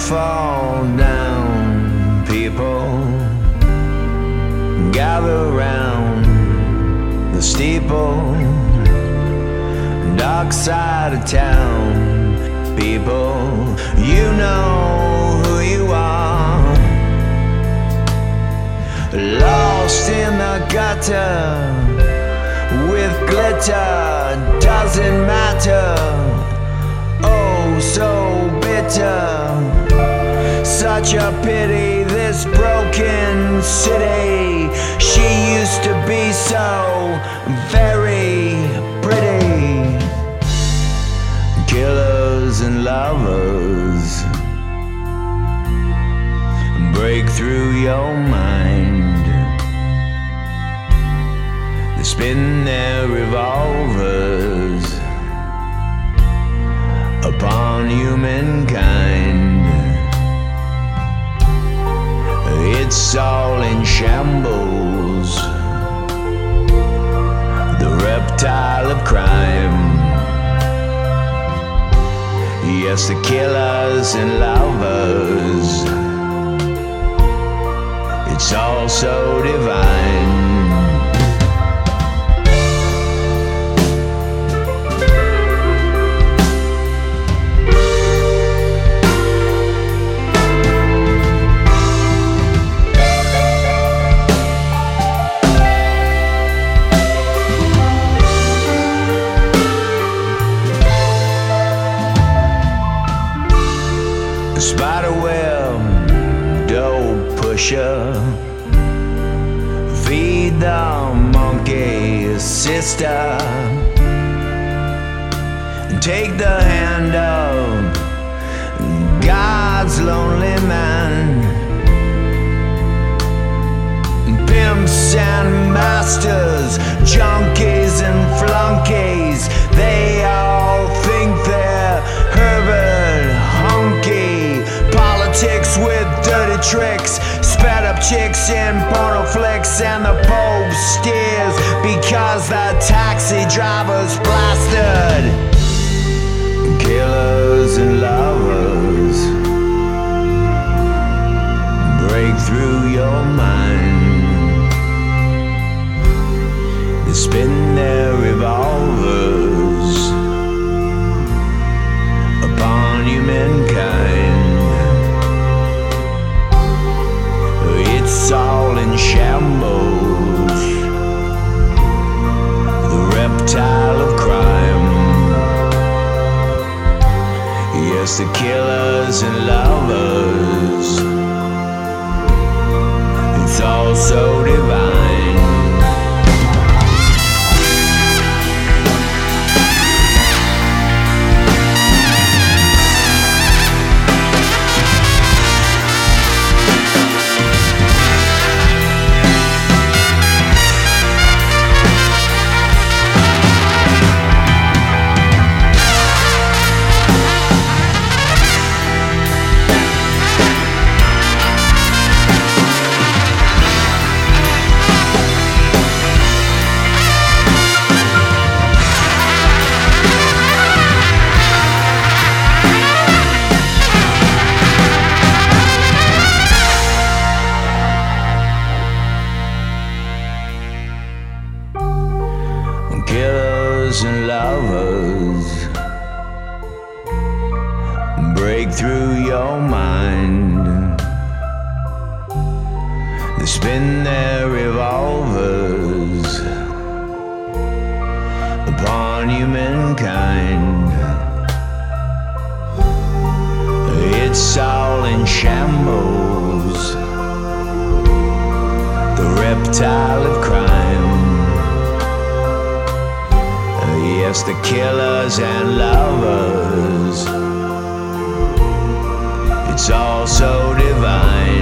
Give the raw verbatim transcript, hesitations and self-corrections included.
fall down, people gather round the steeple, dark side of town. People, you know who you are, lost in the gutter with glitter, doesn't matter. Oh, so bitter, such a pity, this broken city. She used to be so very pretty. Killers and lovers break through your mind. They spin their revolvers upon humankind. It's all in shambles, the reptile of crime. Yes, the killers and lovers, it's all so divine. Spiderweb, dope pusher, feed the monkey sister, take the hand of God's lonely man. Pimps and masters, junkies and flunkies, they all think they're Herbert Hunky. Politics with dirty tricks, sped up chicks in porno flicks, and the Pope steers because the taxi driver's blasted. Killers and lovers break through your mind. They spin their revolvers upon humankind. It's all in shambles, the reptile of crime. Yes, the killers and lovers, it's all so divine. Killers and lovers break through your mind. They spin their revolvers upon humankind. It's all in shambles, the reptile of crime. Yes, the killers and lovers, it's all so divine.